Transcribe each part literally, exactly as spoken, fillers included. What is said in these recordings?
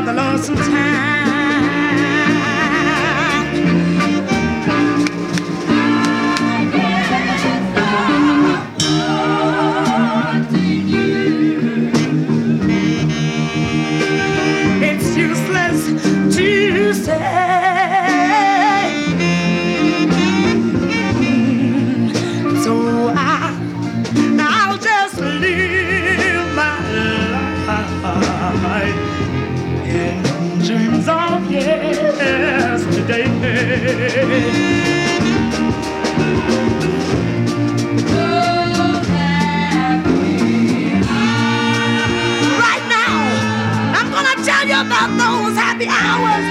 the lonesome time. It's useless to say, so I, I'll just live my life in dreams of yesterday. Tell you about those happy hours.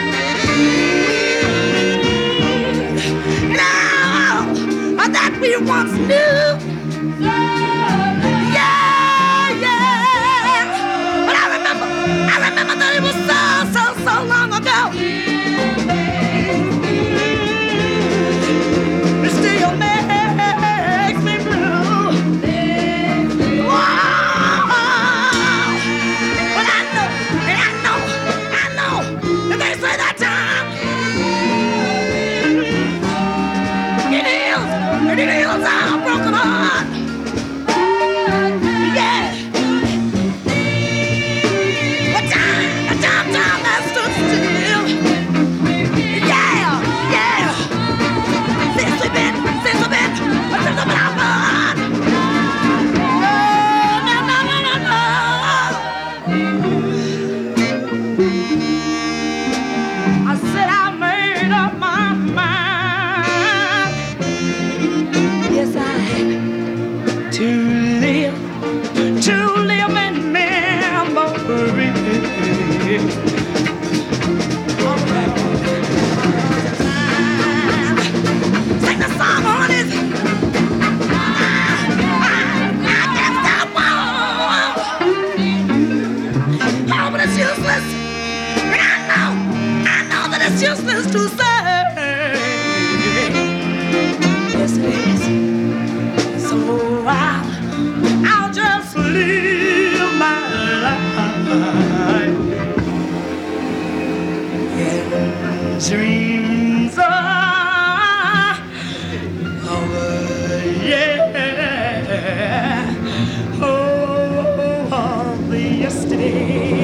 Now that we once knew. Yeah, yeah. But I remember, I remember that it was so, so, so long ago. It still makes me blue. Wow. But I know. They say that time it heals, it heals our broken heart. Yeah, the time, the time, time that stood still. Yeah, yeah. Since we've been, since we've been, since we've been out gone. No, no, no, no, no, I said I made up my mind. Yes, I have to live, to live in memory. All right. Sing the song on it. I, I can't stop. Oh, but it's useless. And I know. That it's useless to say. Yes, it is. So I'll, I'll just live my life in dreams of, of yeah, oh, of the yesterday.